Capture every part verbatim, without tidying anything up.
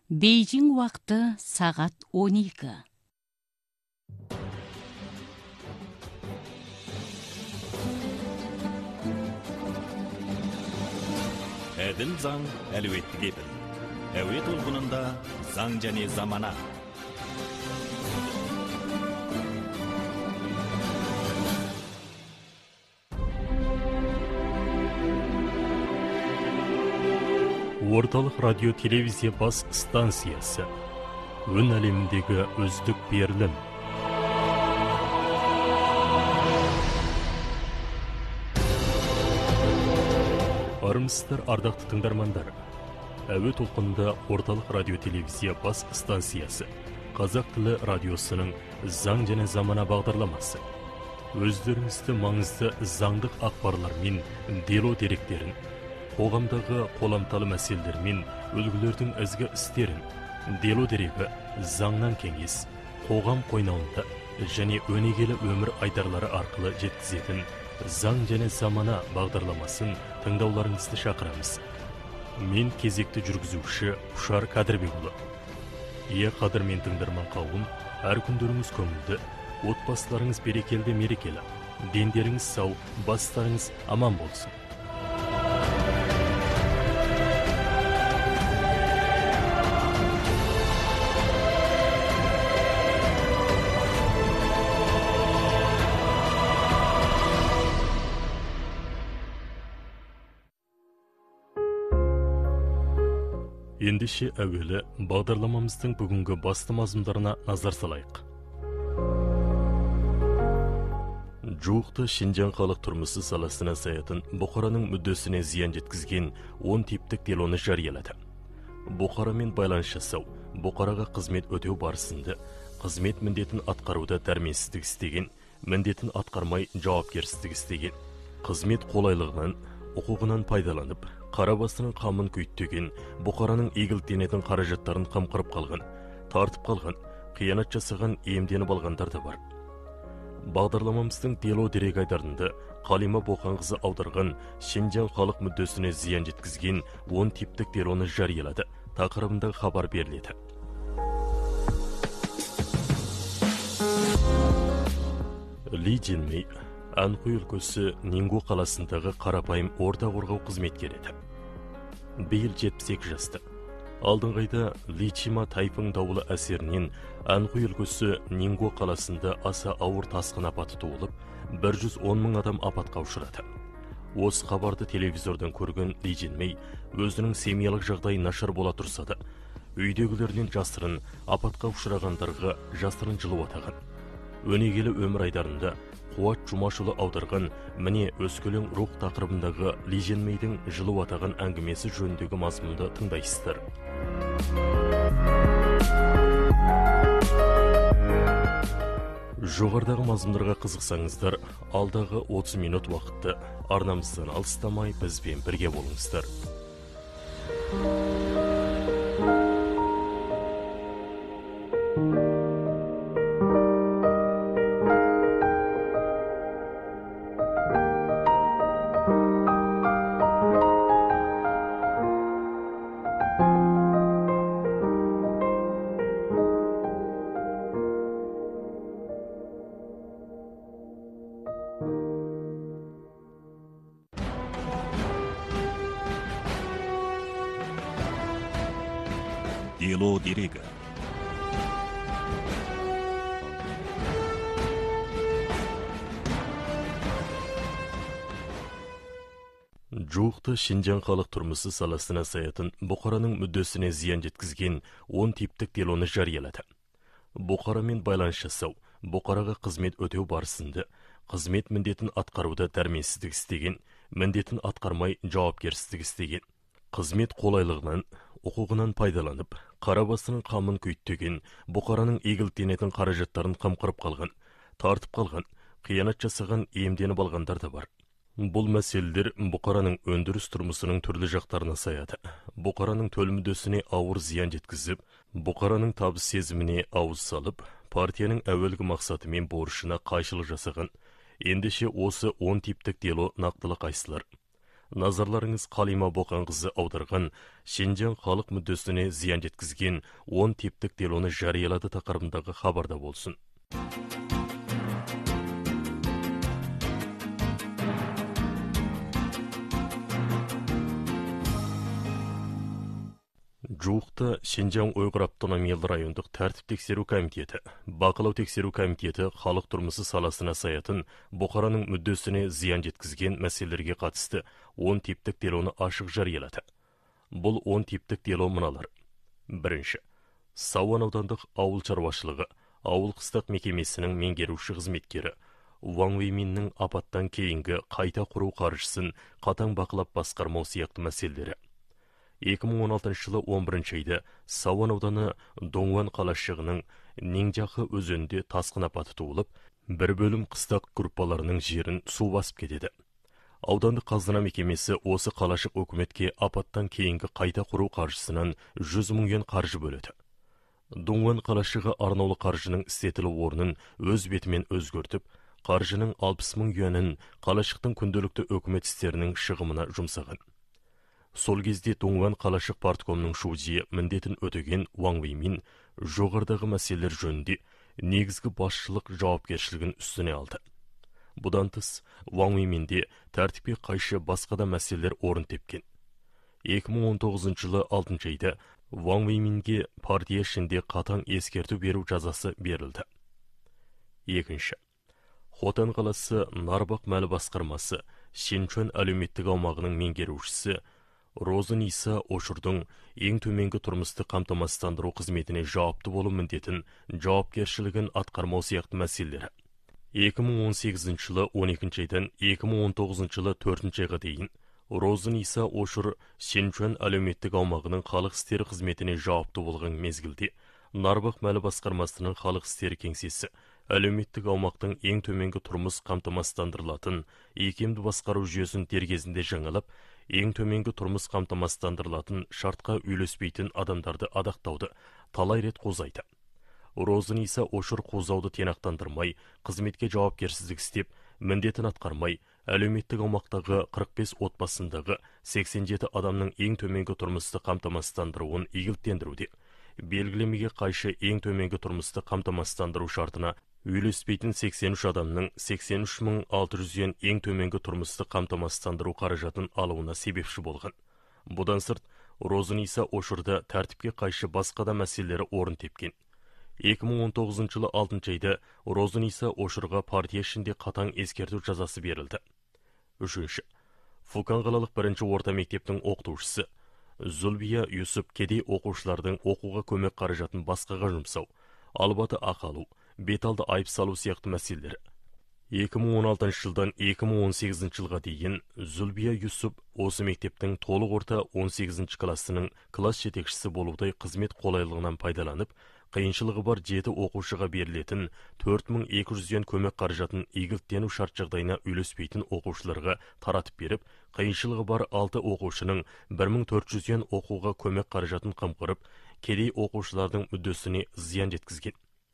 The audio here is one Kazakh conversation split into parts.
Бейжің уақыты сағат он екі. Әділ заң әлеуетті кепіл. Әуе толқынында заң және замана. Орталық радио телевизия бас станциясы. Өн әлеміндегі үздік берілім. Армысыздар, ардақты тыңдармандар. Әуе толқынында Орталық радио телевизия бас станциясы. Қазақ тілі радиосының заң және замана бағдарламасы. Өздеріңізді маңызды заңдық ақпарлар мен дело деректерін, қоғамдағы қоламталы мәселелер мен үлгілердің ізгі істерін, дело дерегі, заңнан кеңес, қоғам қойнауында және өнегелі өмір айдарлары арқылы жеткізетін заң және замана бағдарламасын тыңдауларыңызды шақырамыз. Мен кезекті жүргізуші Ұшар Қадырбекұлы. Е қадірмен тыңдарман қауым, әр күндеріңіз көңілді, отбасыларыңыз берекелі мерекелі, дендеріңіз сау, бастарыңыз аман болсын. Ендеше әуелі бағдарламамыздың бүгінгі басты мазмұндарына назар салайық. Жуықты Шинжаң халық тұрмысы саласына саятын Бұқараның мүддесіне зиян жеткізген он типтік делоны жариялады. Бұқарамен байланыс жасау, Бұқараға қызмет өтеу барысында қызмет міндетін атқаруда дәрменсіздік істеген, міндетін атқармай жауапкерсіздік істеген, қызмет қолайлығынан, құқығынан пайдаланып, қарабасының қамын күйттеген, Бұқараның игіліктенетін қаражаттарын қамқырып қалған, тартып қалған, қиянат жасаған, емденіп алғандар да бар. Бағдарламамыздың дело дерек айдарында Қалима Боқанқызы аударған Шинжаң халық мүддесіне зиян жеткізген он типтік делоны жариялады. Тақырыбында хабар беріледі. Ли Джинмей Анхуй өлкесі Нингу қаласындағы қарапайым орта қорғау қызметкері еді. Биыл жетпіс екі жасты. Алдыңғайда Ли Чима тайфун дауылы әсерінен Анхуй өлкесі Нингу қаласында аса ауыр тасқын апаты туылып, бір жүз он мың адам апатқа ұшырады. Осы хабарды телевизордан көрген Ли Джинмей өзінің семьялық жағдайы нашар бола тұрса да, үйдегілерінен жасырын апатқа ұшырағандарға жасырын жылу атаған. Өнегелі өмір айдарында Қуат Жұмашұлы аударған «Міне өскелең рух» тақырыбындағы Ли Джинмейдің жылу атаған әңгімесі жөніндегі мазмұнды тыңдайсыздар. Жоғардағы мазмұндарға қызықсаңыздар, алдағы отыз минут уақытты арнамыздан алыстамай бізбен бірге болыңыздар. Дело дерегі. Жуықты Шинжаң халық тұрмысы саласына саятын Бұқараның мүддесіне зиян жеткізген он типтік делоны жариялады. Бұқарамен байланыс жасау, Бұқараға қызмет өтеу барысында қызмет міндетін атқаруда дәрменсіздік істеген, міндетін атқармай жауапкерсіздік істеген, қызмет қолайлығынан, құқығынан пайдаланып, қарабасының қамын күйттеген, Бұқараның игіліктенетін қаражаттарын қамқырып қалған, тартып қалған, қиянат жасаған, емденіп алғандар да бар. Бұл мәселелер Бұқараның өндіріс тұрмысының түрлі жақтарына саяды. Бұқараның төл мүддесіне ауыр зиян жеткізіп, Бұқараның табыс сезіміне ауыз салып, партияның әуелгі мақсаты мен борышына қайшылық жасаған. Ендеше осы он типтік дело нақтылы қайсылар. назарларыңыз Қалима Боқанқызы аударған Шинжаң халық мүддесіне зиян жеткізген он типтік делоны жариялады тақырыбындағы хабарда болсын. Жуықта Шинжаң Уйғыр автономиялы райондық тәртіп тексеру комитеті, бақылау тексеру комитеті халық тұрмысы саласына саятын Бұқараның мүддесіне зиян жеткізген мәселелерге қатысты он типтік делоны ашық жариялады. Бұл он типтік дело мыналар. Бірінші. Сауан аудандық ауыл шаруашылығы, ауыл қыстақ мекемесінің меңгеруші қызметкері Ван Вейминнің апаттан кейінгі қайта құру қаржысын қатаң бақылап басқармау сияқты мәселелері. екі мың он алтыншы жылы он бірінші айда Сауан ауданы Доңуан қалашығының Неңжақы өзенінде тасқын апаты туылып, бір бөлім қыстақ группаларының жерін су басып кетеді. Аудандық қазына мекемесі осы қалашық өкіметке апаттан кейінгі қайта құру қаржысынан жүз мың юан қаржы бөледі. Доңуан қалашығы арнаулы қаржының істетілу орнын өз бетімен өзгертіп, қаржының алпыс мың юанын қалашықтың күнделікті өкімет істерінің шығымына жұмсаған. Сол кезде Доңуан қалашық парткомның шудие міндетін өтеген Ван Веймин жоғарыдағы мәселелер жөнінде негізгі басшылық жауапкершілігін үстіне алды. Бұдан тыс, Ван Вейминде тәртіпке қайшы басқа да мәселелер орын тепкен. екі мың он тоғызыншы жылы алтыншы айда Ван Вейминге партия ішінде қатаң ескерту беру жазасы берілді. Екінші. Хотан қаласы Нарбақ мәлі басқармасы Шинчуан әлеуметтік аумағының меңгерушісі Розын Иса Ошырдың ең төменгі тұрмысты қамтамасыздандыру қызметіне жауапты болу міндетін жауапкершілігін атқармау сияқты мәселелері. екі мың он сегізінші жылы он екінші айдан екі мың он тоғызыншы жылы төртінші айға дейін Розын Иса Ошыр Шинчуан әлеуметтік аумағының халық істері қызметіне жауапты болған мезгілде Нарбақ мәлі басқармасының халық істері кеңсесі әлеуметтік аумақтың ең төменгі тұрмыс қамтамасыздандырылатын икемді басқару жүйесін дер кезінде жаңалап, ең төменгі тұрмыс қамтамасыздандырылатын шартқа үйлеспейтін адамдарды адақтауды талай рет қозайды. Розын Иса Ошыр қозауды тиянақтандырмай, қызметке жауапкерсіздік істеп, міндетін атқармай, әлеуметтік аумақтағы қырық бес отбасындағы сексен жеті адамның ең төменгі тұрмысты қамтамасыздандыруын игіліктендіруде, белгілемеге қайшы ең төменгі тұрмысты қамтамасыздандыру шартына үйлеспейтін сексен үш адамның сексен үш мың алты жүз юан ең төменгі тұрмысты қамтамасыздандыру қаражатын алуына себепші болған. Бұдан сырт, Розын Иса Ошырда тәртіпке қайшы басқа да мәселелері орын тепкен. екі мың он тоғызыншы жылы алтыншы айда Розын Иса Ошырға партия ішінде қатаң ескерту жазасы берілді. Үшінші. Фукан қалалық бірінші орта мектептің оқытушысы Зүлбия Юсуп кедей оқушылардың оқуға көмек қаражатын басқаға жұмсау, албаты ақалу, беталды айып салу сияқты мәселелері. екі мың он алтыншы жылдан екі мың он сегізінші жылға дейін Зүлбия Юсуп осы мектептің толық орта он сегізінші классының класс жетекшісі болудай қызмет қолайлығынан пайдаланып, қиыншылығы бар жеті оқушыға берілетін төрт мың екі жүз юан көмек қаражатын игіліктену шарт жағдайына үйлеспейтін оқушыларға таратып беріп, қиыншылығы бар алты оқушының бір мың төрт жүз юан оқуға көмек қаражатын қымқырып, кедей оқушылардың мүддесіне зиян жеткізген.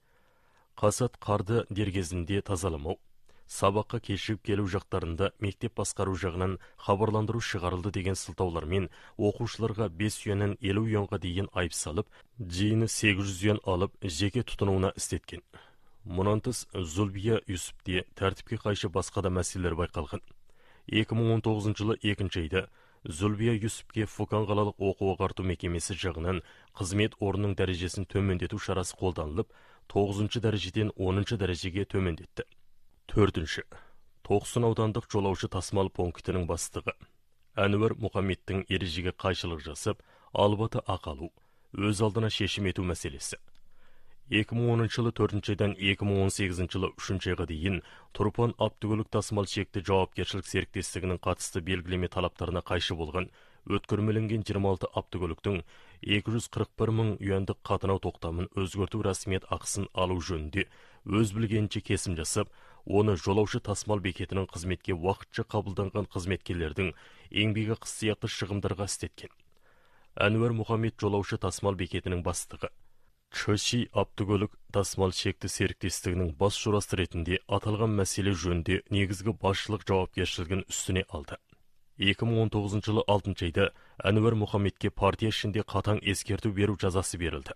Қасат қарды дер кезінде тазаламау, сабаққа кешігіп келу жақтарында мектеп басқару жағынан хабарландыру шығарылды деген сылтаулармен оқушыларға бес юаннан елу юанға дейін айып салып, жиыны сегіз жүз юан алып, жеке тұтынуына істеткен. Мұнан тыс, Зүлбия Юсупте тәртіпке қайшы басқа да мәселелер байқалған. екі мың он тоғызыншы жылы екінші айда Зүлбия Юсупке Фукан қалалық оқу ағарту мекемесі жағынан қызмет орнының дәрежесін төмендету шарасы қолданылып, тоғызыншы дәрежеден оныншы дәрежеге төмендетті. Төртінші. Тоқсын аудандық жолаушы тасымал пунктінің бастығы Әнуар Мұхаммедтің ережеге қайшылық жасап, албаты ақалу, өз алдына шешім ету мәселесі. екі мың оныншы жылы төртінші айдан екі мың он сегізінші жылы үшінші айға дейін Тұрпан автокөлік тасымал шекті жауапкершілік серіктестігінің қатысты белгілеме талаптарына қайшы болған өткірмеленген жиырма алты автокөліктің екі жүз қырық бір мың юандық қатынау тоқтамын өзгерту рәсімет ақысын алу жөнінде өз білгенінше кесім жасап, оны жолаушы тасымал бекетінің қызметке уақытша қабылданған қызметкерлердің еңбегі қыссияқты шығымдарға істеткен. Әнуар Мұхаммед жолаушы тасымал бекетінің бастығы Чөши автокөлік тасымал шекті серіктестігінің бас журасы ретінде аталған мәселе жөнінде негізгі басшылық жауапкершілігін үстіне алды. екі мың он тоғызыншы жылы алтыншы айда Әнуар Мұхаммедке партия ішінде қатаң ескерту беру жазасы берілді.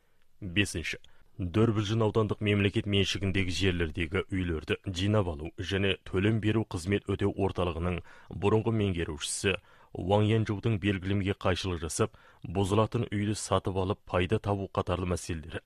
бесінші. Дөрбілжін аудандық мемлекет меншігіндегі жерлердегі үйлерді жинап алу және төлем беру қызмет өтеу орталығының бұрынғы меңгерушісі Ваң Янчжоудың белгілемеге қайшылық жасап, бұзылатын үйді сатып алып пайда табу қатарлы мәселелері.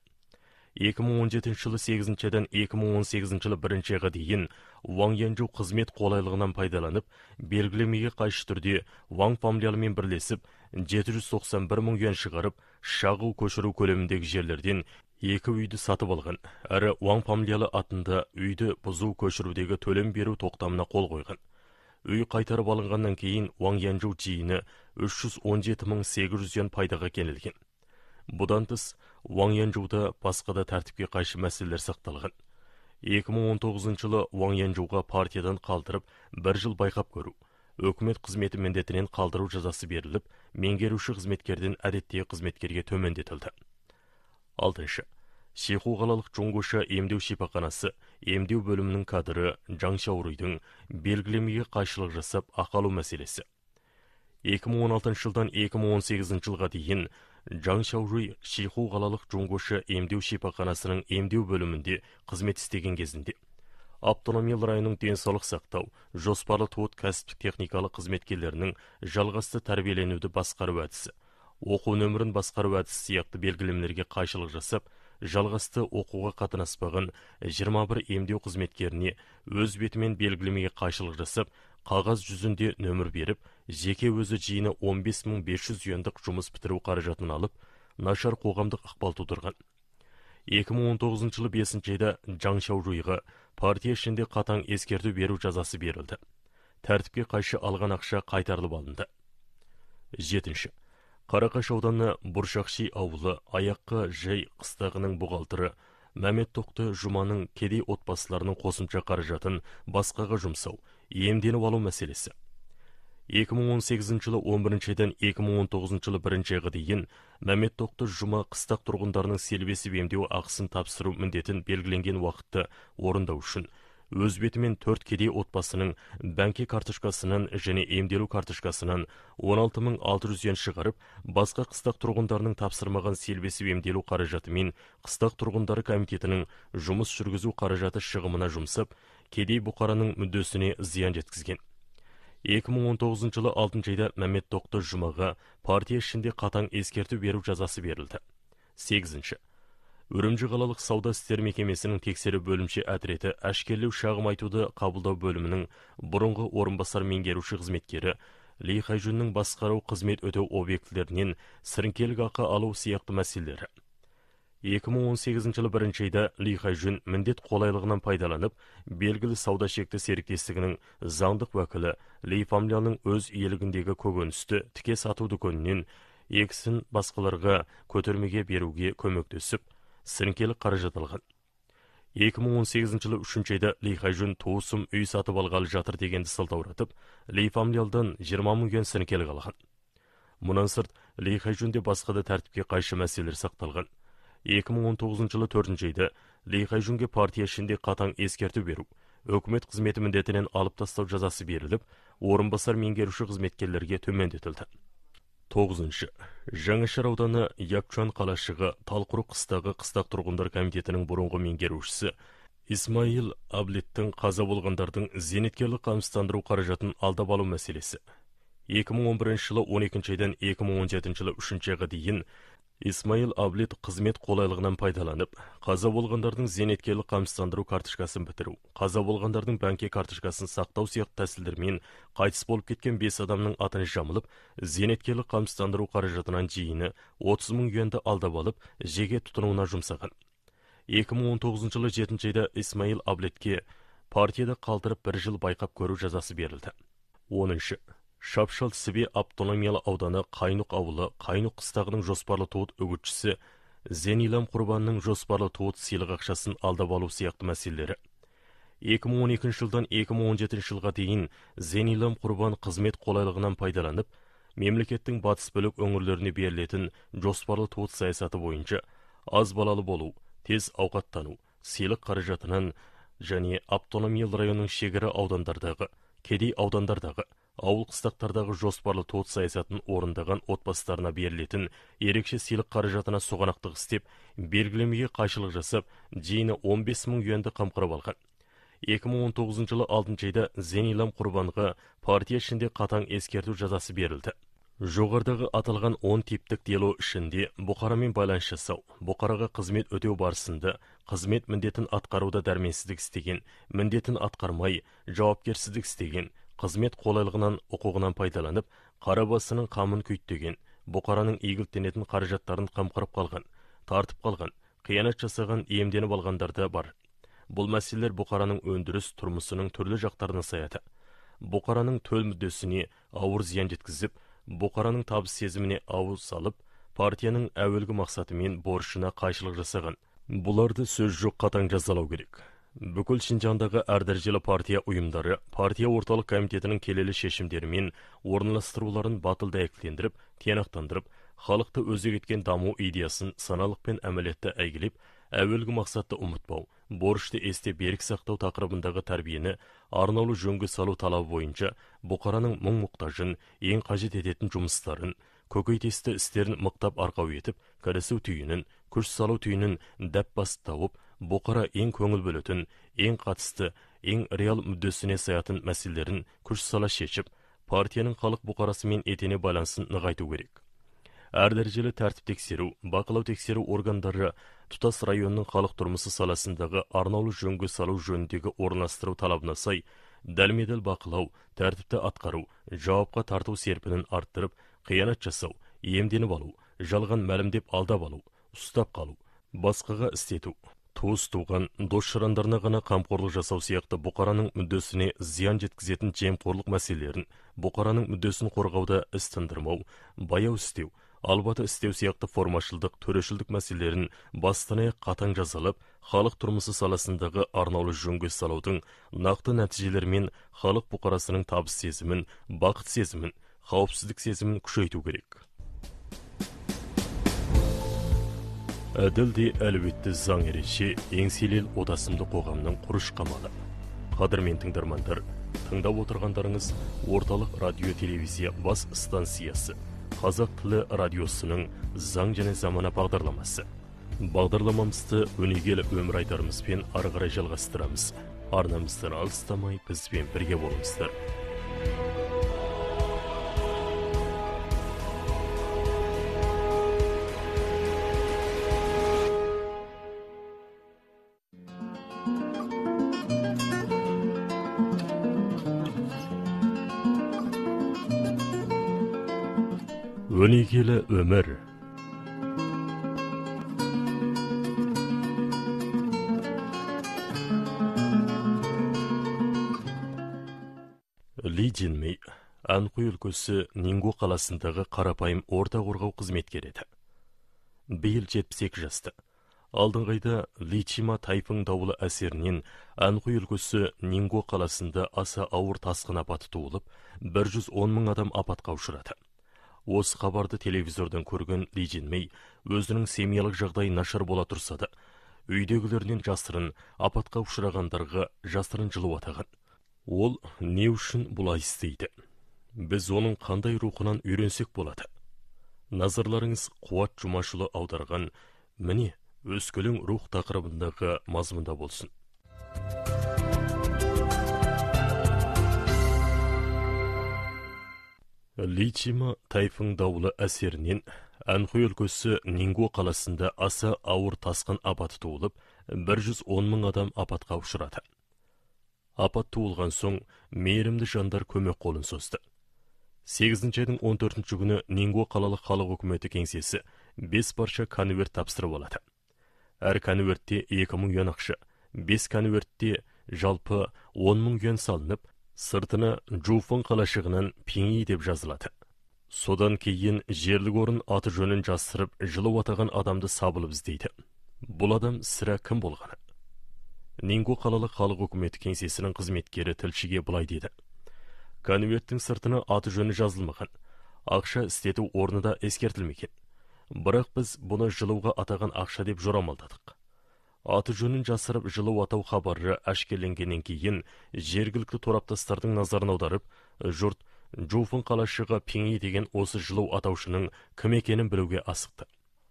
екі мың он жетінші жылы сегізінші айдан екі мың он сегізінші жылы бірінші айға дейін Ваң Янчжоу қызмет қолайлығынан пайдаланып, белгілемеге қайшы түрде Ваң фамилиялымен бірлесіп, жеті жүз тоқсан бір мың юан шығарып, шағу көшіру көлеміндегі жерлерден екі үйді сатып алған, әрі Ваң фамилиялы атында үйді бұзу көшірудегі төлем беру тоқтамына қол қойған. Үй қайтарып алынғаннан кейін Ваң Янчжоу жиыны үш жүз он жеті мың сегіз жүз юан пайдаға кенелген. Бұдан тыс, Ваң Янчжоуда басқа да тәртіпке қайшы мәселелер сақталған. екі мың он тоғызыншы жылы Ваң Янчжоуға партиядан қалдырып, бір жыл байқап көру, өкімет қызметі міндетінен қалдыру жазасы беріліп, меңгеруші қызметкерден әдеттегі қызметкерге төмендетілді. алтыншы. Шиху қалалық Чонгуша емдеу шипаханасы, емдеу бөлімінің кадыры Жаң Шаоруйдың белгілемеге қайшылық жасап ақалу мәселесі. екі мың он алтыншы жылдан екі мың он сегізінші жылға дейін Жаң Шаоруй Шиху қалалық Чонгуша емдеу шипаханасының емдеу бөлімінде қызмет істеген кезінде автономиялы районның денсаулық сақтау, жоспарлы тауыт кәсіптік техникалық қызметкерлерінің жалғасты тәрбиеленуді басқару әдісі, оқу нөмірін басқару әдісі сияқты белгілемелерге қайшылық жасап, жалғасты оқуға қатынаспаған жиырма бір емдеу қызметкеріне өз бетімен белгілемеге қайшылық жасап, қағаз жүзінде нөмір беріп, жеке өзі жиыны он бес мың бес жүз юандық жұмыс бітіру қаражатын алып, нашар қоғамдық ықпал тудырған. екі мың он тоғызыншы жылы бесінші айда Жаң Шаоруйға партия ішінде қатаң ескерту беру жазасы берілді. Тәртіпке қайшы алған ақша қайтарылып алынды. жетінші. Қарақаш ауданы Бұршақши ауылы Аяққа жай қыстағының бұғалтыры Мәмет Тоқты Жұманың кедей отбасыларының қосымша қаражатын басқаға жұмсау, емденіп алу мәселесі. екі мың он сегізінші жылы он бірінші айдан екі мың он тоғызыншы жылы бірінші айға дейін Мәмет Тоқты Жұма қыстақ тұрғындарының селбесіп емдеу ақысын тапсыру міндетін белгіленген уақытты орындау үшін өз бетімен төрт кедей отбасының бәңке карточкасынан және емделу карточкасынан он алты мың алты жүз юан шығарып, басқа қыстақ тұрғындарының тапсырмаған селбесіп емделу қаражатымен қыстақ тұрғындары комитетінің жұмыс жүргізу қаражаты шығымына жұмсап, кедей бұқараның мүддесіне зиян жеткізген. екі мың он тоғызыншы жылы алтыншы айда Мәмет Тоқты Жұмаға партия ішінде қатаң ескерту беру жазасы берілді. сегізінші. Үрімжі қалалық сауда істер мекемесінің тексеру бөлімше әтіреті әшкерлеу шағым айтуды қабылдау бөлімінің бұрынғы орынбасар меңгеруші қызметкері Ли Хайжунның басқару қызмет өтеу объектілерінен сіріңкелік ақы алу сияқты мәселелері. екі мың он сегізінші жылы бірінші айда Ли Хайжун міндет қолайлығынан пайдаланып, белгілі сауда шекті серіктестігінің заңдық уәкілі Ли фамилияның өз иелігіндегі көкөністі тіке сату дүкенінен екісін басқаларға көтермеге беруге көмектесіп, сіріңкелік қаражат алған. екі мың он сегізінші жылы үшінші айда Ли Хайжун туысым үй сатып алғалы жатыр дегенді сылтауратып, Ли фамилиядан жиырма мың юан сіріңкелік алған. Мұнан сырт, Ли Хайжунде басқа да тәртіпке қайшы мәселелер сақталған. екі мың он тоғызыншы жылы төртінші айда Ли Хайжунге партия ішінде қатаң ескерту беру, өкімет қызметі міндетінен алып тастау жазасы беріліп, орынбасар меңгеруші қызметкерлерге төмендетілді. тоғызыншы. Жаңашар ауданы Якчуан қалашығы Талқұрық қыстағы қыстақ тұрғындар комитетінің бұрынғы меңгерушісі Исмаил Аблеттің қаза болғандардың зейнеткерлік қамсыздандыру қаражатын алдап алу мәселесі. екі мың он бірінші жылы он екінші айдан екі мың он жетінші жылы үшінші айға дейін Исмаил Аблет қызмет қолайлығынан пайдаланып, қаза болғандардың зейнеткерлік қамсыздандыру карточкасын бітіру, қаза болғандардың бәңке карточкасын сақтау сияқты тәсілдермен қайтыс болып кеткен бес адамның атын жамылып, зейнеткерлік қамсыздандыру қаражатынан жиыны отыз мың юанды алдап алып, жеке тұтынуына жұмсаған. екі мың он тоғызыншы жылы жетінші айда Исмаил Аблетке партияда қалдырып бір жыл байқап көру жазасы берілді. оныншы. Шапшал Сібе автономиялы ауданы Қайнұқ ауылы Қайнұқ қыстағының жоспарлы туыт үгітшісі Зенилам Құрбанның жоспарлы туыт сыйлық ақшасын алдап алу сияқты мәселелері. екі мың он екінші жылдан екі мың он жетінші жылға дейін Зенилам Құрбан қызмет қолайлығынан пайдаланып, мемлекеттің батыс бөлік өңірлеріне берілетін жоспарлы туыт саясаты бойынша аз балалы болу, тез ауқаттану, сыйлық қаражатынан және автономиялы районның шекара аудандардағы, кедей аудандардағы, ауыл қыстақтардағы жоспарлы тот саясатын орындаған отбасыларына берілетін ерекше сыйлық қаражатына соғанақтық істеп, белгілемеге қайшылық жасап, жиыны он бес мың юанды қамқырып алған. екі мың он тоғызыншы жылы алтыншы айда Зейнилам құрбанға партия ішінде қатаң ескерту жазасы берілді. Жоғарыдағы аталған он типтік дело ішінде Бұқарамен байланыс жасау, Бұқараға қызмет өтеу барысында қызмет міндетін атқаруда дәрменсіздік істеген, міндетін атқармай жауапкерсіздік істеген, қызмет қолайлығынан құқығынан пайдаланып, қарабасының қамын күйттеген, Бұқараның игіліктенетін қаражаттарын қамқырып қалған, тартып қалған, қиянат жасаған, иемденіп алғандар бар. Бұл мәселелер Бұқараның өндіріс тұрмысының түрлі жақтарына саяды. Бұқараның төл мүддесіне ауыр зиян жеткізіп, Бұқараның табыс сезіміне ауыз салып, партияның әуелгі мақсаты мен борышына қайшылық жасаған. Бұларды сөз жоқ қатаң жазалау керек. Бүкіл Шинжаңдағы әр дәрежелі партия ұйымдары, партия орталық комитетінің келелі шешімдері мен орналастыруларын батыл дәйектендіріп, тиянақтандырып, халықты өзек еткен даму идеясын саналық пен әмәлетті әйгілеп, әуелгі мақсатты ұмытпау, борышты есте берік сақтау тақырыбындағы тәрбиені арнаулы жөнге салу талабы бойынша Бұқараның мұң-мұқтажын, ең қажет ететін жұмыстарын, көкейтесті істерін мықтап арқау етіп, кірісу түйінін, күш салу түйінін дәп басып тауып, Бұқара ең көңіл бөлетін, ең қатысты, ең реал мүддесіне саятын мәселелерін күш сала шешіп, партияның халық Бұқарасымен етене байланысын нығайту керек. Әр дәрежелі тәртіп тексеру, бақылау тексеру органдары тұтас районның халық тұрмысы саласындағы арнаулы жөнге салу жөніндегі орналастыру талабына сай, дәлмедел бақылау, тәртіпті атқару, жауапқа тарту серпінін арттырып, қиянат жасау, иемденіп алу, жалған мәлімдеп алдап алу, ұстап қалу, басқаға істету, туыс туған, дос жарандарына ғана қамқорлық жасау сияқты Бұқараның мүддесіне зиян жеткізетін жемқорлық мәселелерін, Бұқараның мүддесін қорғауда іс тындырмау, баяу істеу, албаты істеу сияқты формашылдық, төрешілдік мәселелерін бастан-аяқ қатаң жазалап, халық тұрмысы саласындағы арнаулы жөнге салудың нақты нәтижелерімен халық Бұқарасының табыс сезімін, бақыт сезімін, қауіпсіздік сезімін күшейту керек. Әділде әлеуетті заң ереже еңселел отасымды қоғамның құрыш қамалы. Қадірмен тыңдармандар, тыңдап отырғандарыңыз орталық радио телевизия бас станциясы Қазақ тілі радиосының заң және замана бағдарламасы. Бағдарламамызды өнегелі өмір айтарымызбен ары қарай жалғастырамыз. Арнамыздан алыстамай бізбен бірге болыңыздар. Өнегелі өмір. Ли Джинмей, Анхуй өлкесі Нинго қаласындағы қарапайым орта қорғау қызметкері еді. Биыл жетпіс екі жасты. Алдыңғы айда Ли Чима тайфун дауылы әсерінен Анхуй өлкесі Нинго қаласында аса ауыр тасқын апаты туылып, бір жүз он мың адам апатқа ұшырады. Осы хабарды телевизордан көрген Ли Джинмей өзінің семьялық жағдай нашар бола тұрса да, үйдегілерінен жасырын апатқа ұшырағандарға жасырын жылу атаған. Ол не үшін бұлай істейді? Біз оның қандай рухынан үйренсек болады? Назарларыңыз Қуат Жұмашұлы аударған міне өскелең рух тақырыбындағы мазмұнда болсын. Ли Чима тайфун дауылы әсерінен Анхуй өлкесі Нинго қаласында аса ауыр тасқын апаты туылып, бір жүз он мың адам апатқа ұшырады. Апат туылған соң мейірімді жандар көмек қолын созды. сегізінші айдың он төртінші күні Нинго қалалық халық үкіметі кеңсесі бес парша конверт тапсырып алады. Әр конвертте екі мың юан ақша, бес конвертте жалпы он мың юан салынып, сыртына Жуфын қалашығынан Пинги деп жазылады. Содан кейін жерлік орын аты жөнін жасырып, жылы атаған адамды сабылып іздейді. Бұл адам сірә кім болғаны? Нинго қалалық халық үкіметі кеңсесінің қызметкері тілшіге бұлай деді. Конверттің сыртына аты жөні жазылмаған, ақша істету орны да ескертілмеген. Бірақ біз бұны жылуға атаған ақша деп жорамалдадық. Аты жөнін жасырып жылу атау хабары әшкеленгеннен кейін жергілікті тораптастардың назарын аударып, жұрт Жуфын қалашығы Пеңи деген осы жылу атаушының кім екенін білуге асықты.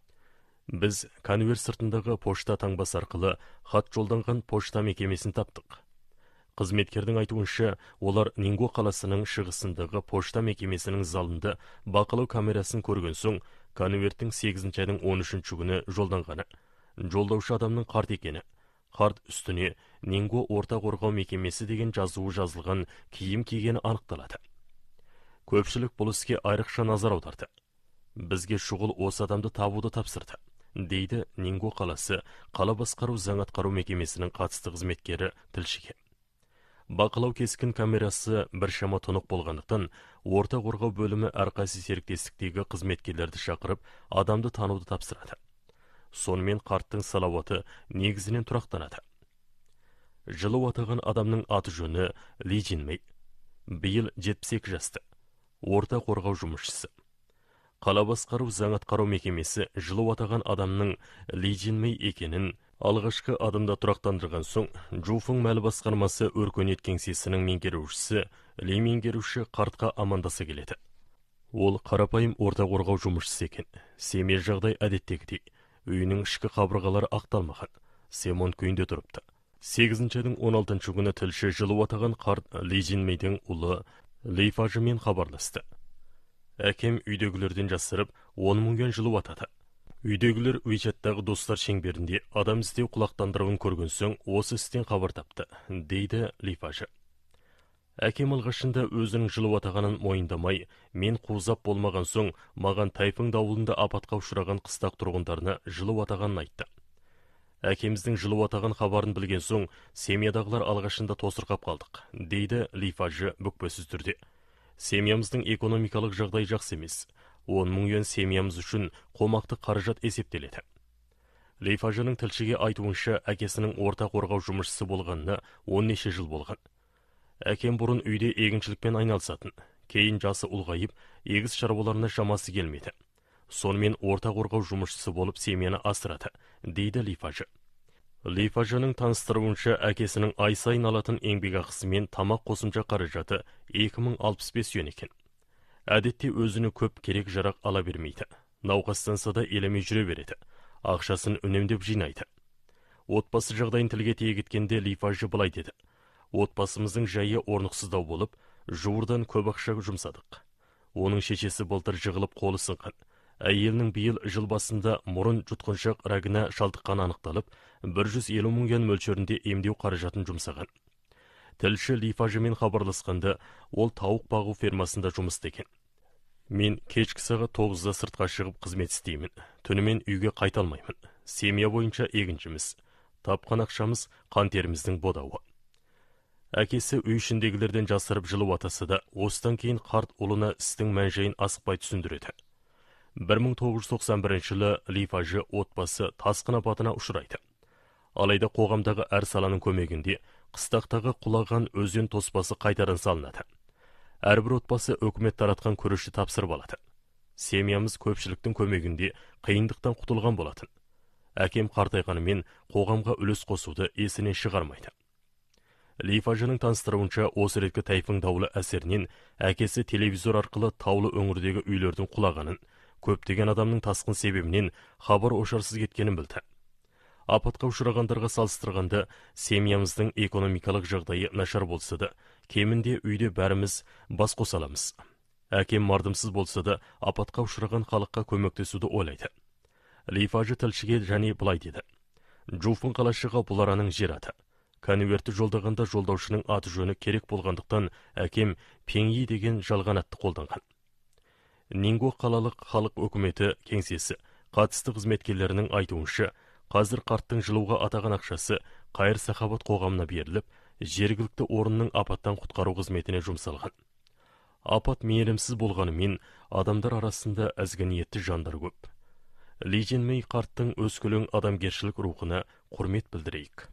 Біз конверт сыртындағы пошта таңбасы арқылы хат жолданған пошта мекемесін таптық. Қызметкердің айтуынша, олар Нинго қаласының шығысындағы пошта мекемесінің залында бақылау камерасын көрген соң, конверттің сегізінші айдың он үшінші күні жолданғаны, жолдаушы адамның қарт екені, қарт үстіне Нинго орта қорғау мекемесі деген жазуы жазылған киім кигені анықталады. Көпшілік бұл іске айрықша назар аударды. Бізге шұғыл осы адамды табуды тапсырды, дейді Нинго қаласы қала басқару заң атқару мекемесінің қатысты қызметкері тілшіге. Бақылау кескін камерасы біршама тұнық болғандықтан, орта қорғау бөлімі әрқайсы серіктестіктегі қызметкерлерді шақырып, адамды тануды тапсырады. Сонымен қарттың салауаты негізінен тұрақтанады. Жылы атаған адамның аты жөні Ли Жинмей. Биыл жетпіс екі жасты. Орта қорғау жұмысшысы. Қала басқару заң атқару мекемесі жылы атаған адамның Ли Жинмей екенін алғашқы адамда тұрақтандырған соң, Жуфың мәлі басқармасы өркениет кеңсесінің меңгерушісі Ли меңгеруші қартқа амандаса келеді. Ол қарапайым орта қорғау жұмысшысы екен. Семей жағдай әдеттегідей. Үйінің ішкі қабырғалары ақталмаған. Семон күйінде тұрыпты. сегізінші айдың он алтыншы күні тілші жылы атаған қарт Ли Жинмейдің ұлы Ли Фажымен хабарласты. Әкем үйдегілерден жасырып, он мың юан жылу атады. Үйдегілер WeChat'тағы достар шеңберінде адам іздеу құлақтандырығын көрген соң, осы істен хабар тапты, дейді Ли Фажы. Әкем алғашында өзінің жылу атағанын мойындамай, мен қуызап болмаған соң, маған тайфун дауылында апатқа ұшыраған қыстақ тұрғындарына жылу атағанын айтты. Әкеміздің жылу атаған хабарын білген соң, семьядағылар алғашында тосырқап қалдық, дейді Ли Фажы бүкпесіз түрде. Семьямыздың экономикалық жағдай жақсы емес. он мың юан семьямыз үшін қомақты қаражат есептеледі. Ли Фажының тілшіге айтуынша, әкесінің орта қорғау жұмысшысы болғанына он неше жыл болған. Әкем бұрын үйде егіншілікпен айналысатын. Кейін жасы ұлғайып, егіс шаруаларына шамасы келмеді. Сонымен орта қорғау жұмысшысы болып семьяны асырады, дейді Ли Фажы. Ли Фажының таныстыруынша, әкесінің ай сайын алатын еңбекақысы мен тамақ қосымша қаражаты екі мың алпыс бес юан екен. Әдетте өзіні көп керек жарақ ала бермейді. Науқастанса да елемей жүре береді. Ақшасын үнемдеп жинайды. Отбасы жағдайын тілге тиек еткенде Ли Фажы былай деді. Отбасымыздың жайы орнықсыздау болып, жуырдан көп ақша жұмсадық. Оның шешесі былтыр жығылып қолы сынған. Әйелінің биыл жыл басында мұрын жұтқыншақ рагына шалдыққаны анықталып, бір жүз елу мың юан мөлшерінде емдеу қаражатын жұмсаған. Тілші Ли Фажымен хабарласқанда, ол тауық бағу фермасында жұмыс істеген. Мен кешкі сағат тоғызда сыртқа шығып қызмет істеймін. Түнімен үйге қайта алмаймын. Семья бойынша егіншіміз. Тапқан ақшамыз қан теріміздің бодауы. Әкесі үй ішіндегілерден жасырып жылу атасы да, осыдан кейін қарт ұлына істің мән-жайын асықпай түсіндіреді. бір мың тоғыз жүз тоқсан бірінші жылы Ли Фажы отбасы тасқын апатына ұшырайды. Алайда қоғамдағы әр саланың көмегінде қыстақтағы құлаған өзен тоспасы қайтадан салынады. Әрбір отбасы өкімет таратқан күрішті тапсырып алады. Семьямыз көпшіліктің көмегінде қиындықтан құтылған болатын. Әкем қартайғанымен қоғамға үлес қосуды есінен шығармайды. Ли Фажының таныстыруынша, осы реткі тайфун дауылы әсерінен әкесі телевизор арқылы таулы өңірдегі үйлердің құлағанын, көптеген адамның тасқын себебінен хабар ошарсыз кеткенін білді. Апатқа ұшырағандарға салыстырғанда, семьямыздың экономикалық жағдайы нашар болса да, кемінде үйде бәріміз бас қосаламыз. Әкем мардымсыз болса да, апатқа ұшыраған халыққа көмектесуді ойлайды. Ли Фажы тілшіге және былай деді. Жуфың қалашығы бұл араның жер аты. Конверті жолдағанда жолдаушының аты жөні керек болғандықтан, әкем Пеңи деген жалған атты қолданған. Нинго қалалық халық өкіметі кеңсесі қатысты қызметкерлерінің айтуынша, қазір қарттың жылуға атаған ақшасы қайыр сахабат қоғамына беріліп, жергілікті орынның апаттан құтқару қызметіне жұмсалған. Апат мейірімсіз болғанымен, адамдар арасында әзгіниетті жандар көп. Ли Жинмей қарттың өскөлең адамгершілік рухына құрмет білдірейік.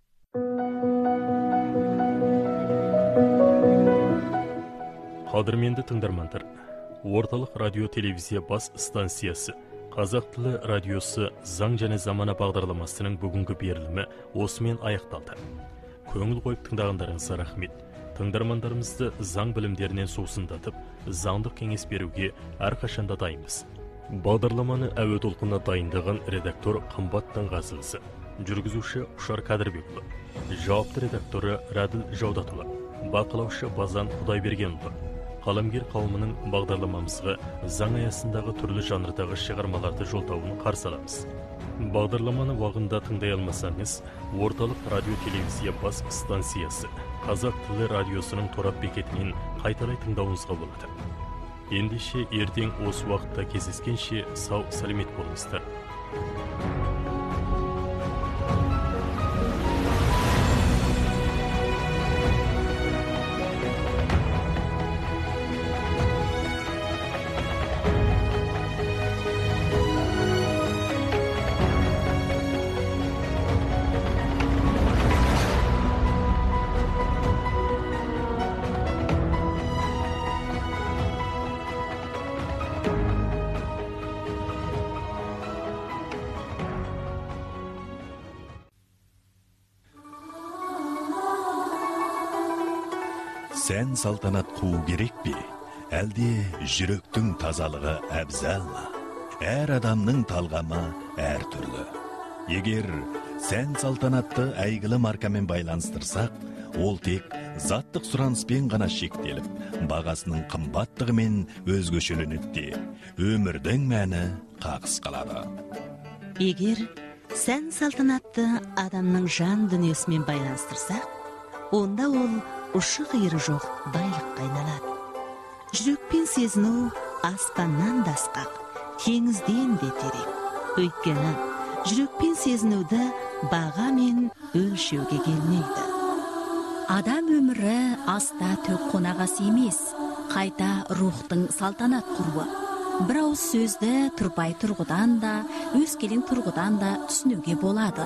Қадірменді тыңдармандар, орталық радио телевизия бас станциясы Қазақ тілі радиосы заң және замана бағдарламасының бүгінгі берілімі осымен аяқталды. Көңіл қойып тыңдағандарыңызға рахмет. тыңдармандарымызды заң білімдерінен сусындатып, заңдық кеңес беруге әрқашанда дайынбыз. Бағдарламаны әуе толқынына дайындаған редактор Қымбат Таңғазықызы, жүргізуші Ұшар Қадырбекұлы, жауапты редакторы Раділ Жаудатұлы, бақылаушы Базан Құдайбергенұлы, қаламгер қауымының бағдарламамызға заң аясындағы түрлі жанрдағы шығармаларды жолдауын қарсы аламыз. Бағдарламаны уақытында тыңдай алмасаңыз, орталық радио телевизия бас станциясы Қазақ тілі радиосының торап бекетінен қайталай тыңдауыңызға болады. Ендеше ертең осы уақытта кездескенше сау сәлемет болыңыздар. Сән салтанат қуу керек пе? Әлде жүректің тазалығы әбзал ма? Әр адамның талғамы әр түрлі. Егер сән салтанатты әйгілі маркамен байланыстырсақ, ол тек заттық сұраныспен ғана шектеліп, бағасының қымбаттығымен өзгешеленеді. Өмірдің мәні қағыс қалады. Егер сән салтанатты адамның жан дүниесімен байланыстырсақ, онда ол ұшы қиыры жоқ байлыққа айналады. Жүрекпен сезіну аспаннан да асқақ, теңізден де терек. Өйткені жүрекпен сезінуді бағамен өлшеуге келмейді. Адам өмірі аста төк қонағасы емес, қайта рухтың салтанат құруы. Бір ауыз сөзді тұрпай тұрғыдан да, өскелең тұрғыдан да түсінуге болады.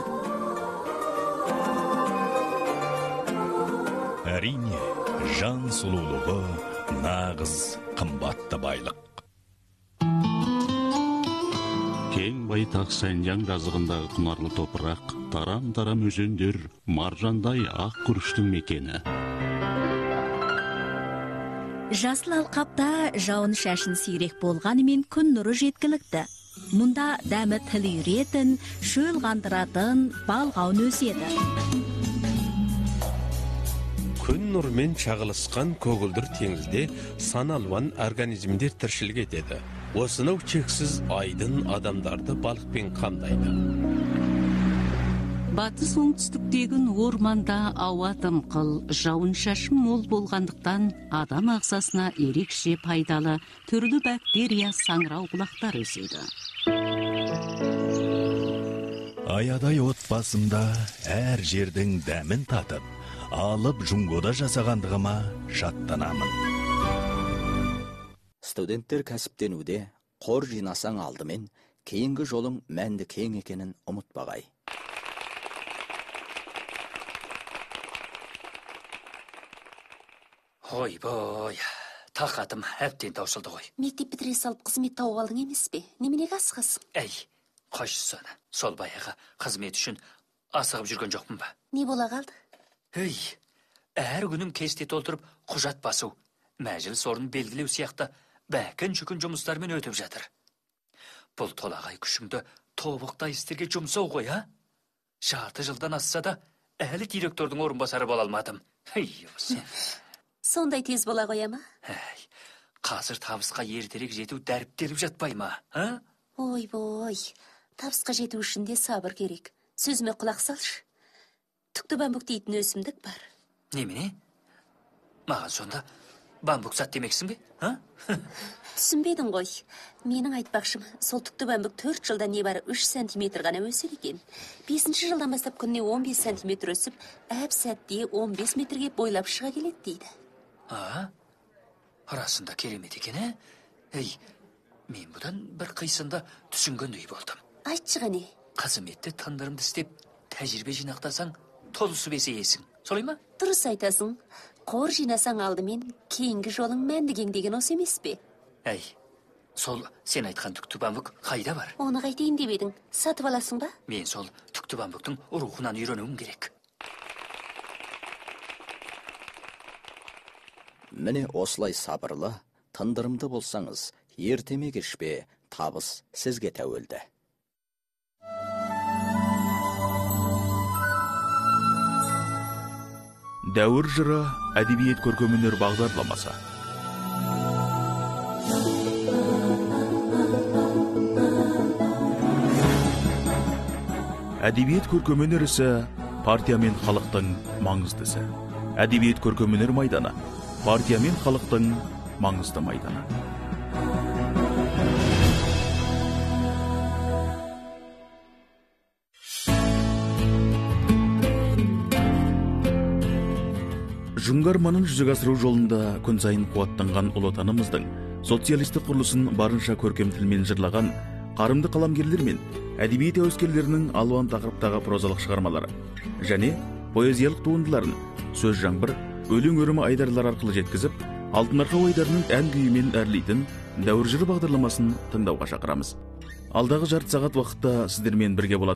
Әрине, жан сұлулығы нағыз қымбатты байлық. Кең байтақ Сәнжан жазығындағы құнарлы топырақ, тарам-тарам өзендер, маржандай ақ күріштің мекені. Жасыл алқапта жауын шашын сирек болғанымен күн нұры жеткілікті. Мұнда дәмі тіл үйретін, шөл қандыратын балғауын өседі. Күн нұрмен шағылысқан көгілдір теңізде сан алуан организмдер тіршілік етеді. Осынау чексіз айдын адамдарды балықпен қамдайды. Батыс оңтүстіктегі орманда ауа дымқыл, жауын шашын мол болғандықтан адам ағзасына ерекше пайдалы түрлі бактерия саңырау құлақтар өседі. Аядай отбасымда әр жердің дәмін татып, алып жұңгода жасағандығыма шаттанамын. Студенттер кәсіптенуде қор жинасаң алдымен, кейінгі жолың мәнді кең екенін ұмытпағай. Ой-бой, тақатым әбден таусылды ғой. Мектеп бітіре салып қызмет тауып алдың емес пе? Неменеге асығасың? Әй, қойшы соны, сол баяғы қызмет үшін асығып жүрген жоқпын ба? Не бола қалды? Ей, әр күнім кесте толтырып құжат басу, мәжіліс орнын белгілеу сияқты бәкін жүкін жұмыстармен өтіп жатыр. Бұл толағай күшіңді тобықтай істерге жұмсау ғой, а? Жарты жылдан асса да, әлі директордың орынбасары бола алмадым. Ей, осы. Сондай тез бола қоя ма? Әй, қазір табысқа ертерек жету дәріптеліп жатпай ма, а? Ой-бой, табысқа жету үшін де сабыр керек. Сөзіме құлақ салшы. Түкті бамбук дейтін өсімдік бар. Немене? Маған сонда бамбук зат демексің бе? А? Түсінбедің ғой. Менің айтпақшым, сол түкті бамбук төрт жылда не бары үш сантиметр ғана өседі екен. бесінші жылдан бастап күніне он бес сантиметр өсіп, әп сәтте он бес метрге бойлап шыға келеді дейді. А? Расында керемет екен, ә? Ей, мен бұдан бір қисында түсінгендей болдым. Айтшы ғане. Қызметті тындырымды істеп, тәжірибе жинақтасаң, толысы бесейесің. Солай ма? Дұрыс айтасың. Қор жинасаң алдымен, кейінгі жолың мәнді кең деген осы емес пе? Әй, сол сен айтқан түкті бамбук қайда бар? Оны қайтейін деп едің. Сатып аласың ба? Мен сол түкті бамбуктың рухынан үйренуім керек. міне осылай сабырлы, тындырымды болсаңыз, ертеме кешпе табыс сізге тәуелді. Дәуір жыры әдебиет көркемөнер бағдарламасы. Әдебиет көркемөнер ісі партия мен халықтың маңыздысы. Әдебиет көркемөнер майданы партия мен халықтың маңызды майданы. Жүңгарманын жүзеге асыру жолында күн сайын қуаттанған ұлы отанымыздың социалистік құрылысын барынша көркем тілмен жырлаған қарымды қаламгерлер мен әдебиет әуескерлерінің алуан тақырыптағы прозалық шығармалары және поэзиялық туындыларын сөз жаңбыр, өлең өрімі айдарлар арқылы жеткізіп, алтын арқа ойдарының ән күйімен әрлейтін дәуір жыры бағдарламасын тыңдауға шақырамыз. Алдағы жарты сағат уақытта сіздермен бірге болады.